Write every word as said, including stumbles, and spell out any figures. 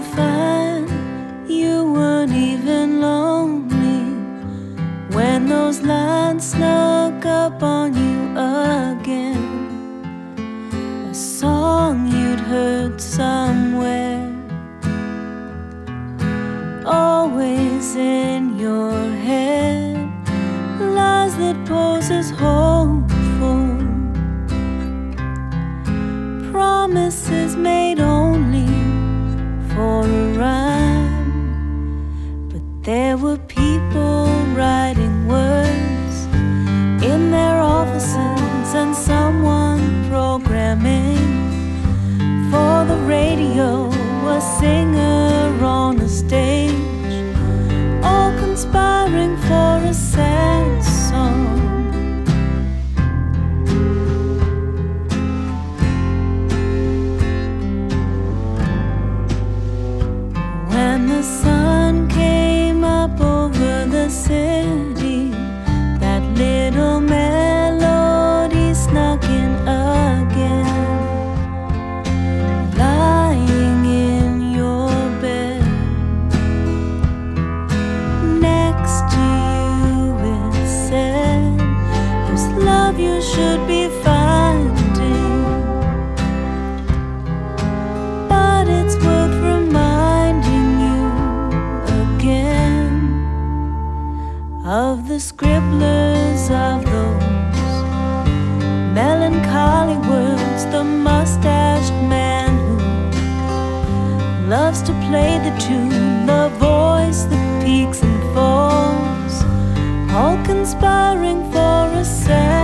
find you weren't even lonely when those lines snuck up on you again. A song you'd heard somewhere, always in your head, lies that pose as hopeful, promises made only for a rhyme. But there were people writing words in their offices and someone programming for the radio, a singer on a stage, all conspiring for a sad song. When the sun came up over the city, that little melody snuck in again. Lying in your bed, next to you it said, there's love you should be finding, but it's worth reminding you again of the scribblers of those melancholy words, the mustached man who loves to play the tune, the voice that peaks and falls, all conspiring for a sad